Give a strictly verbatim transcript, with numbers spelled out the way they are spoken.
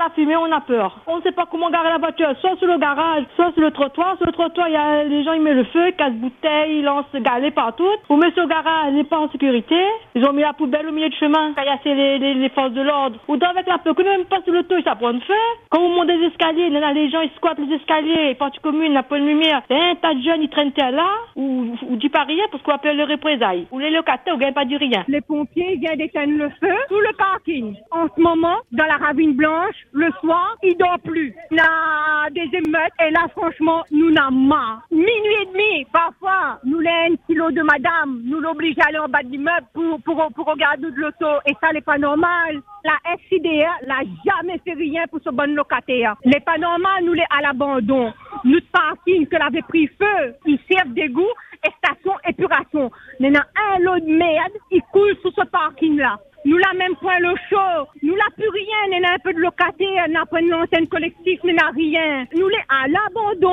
la fumée, on a peur. On ne sait pas comment garer la voiture, soit sur le garage, soit sur le trottoir. Sur le trottoir, il y a les gens, ils mettent le feu, ils cassent bouteilles, ils lancent galets partout. Ou monsieur au garage n'est pas en sécurité. Ils ont mis la poubelle au milieu du chemin, caillasser les, les, les forces de l'ordre. Ou dans avec la peur, quand même pas sur l'auto, ça prend feu. Quand vous montez les escaliers, là, les gens, ils squattent les escaliers, les parties communes, la bonne lumière. Et un tas de jeunes, ils traînent là, ou, ou du pas rien, parce qu'on appelle le représailles. Ou les locataires, ou gagnent pas du rien. Les pompiers viennent d'éteindre le feu sous le parking. En ce moment, dans la ravine blanche, le soir, il dort plus. Il y a des émeutes, et là, franchement, nous n'en marre. Minuit et demi, parfois, nous les un kilo de madame, nous l'oblige à aller en bas de l'immeuble pour, pour, pour regarder de l'auto. Et ça n'est pas normal. La S I D A n'a jamais fait rien pour ce bon locataire. n'est pas normal, nous les à l'abandon. Notre parking que l'avait pris feu, ils servent d'égout et station épuration. Il y en a un lot de merde, il coule sous ce parking-là. Nous la même point le chaud, nous la plus rien, il y en a un peu de locataire, n'a pas une ancienne collectif, mais n'a rien. Nous les à l'abandon.